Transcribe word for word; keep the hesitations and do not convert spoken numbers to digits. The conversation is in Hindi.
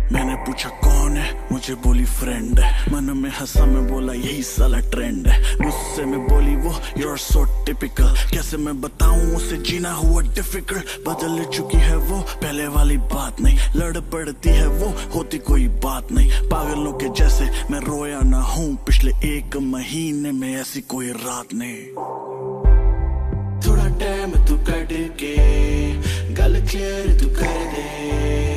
मैंने पूछा कौन है, मुझे बोली फ्रेंड है। मन में हंसा, मैं बोला यही साला ट्रेंड है। गुस्से में बोली वो you're so typical। कैसे मैं बताऊं उसे जीना हुआ डिफिकल्ट। बदल चुकी है वो, पहले वाली बात नहीं। लड़ पड़ती है वो, होती कोई बात नहीं। पागलों के जैसे मैं रोया ना हूं पिछले एक महीने में, ऐसी कोई रात नहीं। थोड़ा टाइम तू कट के गल क्लियर तू कर दे।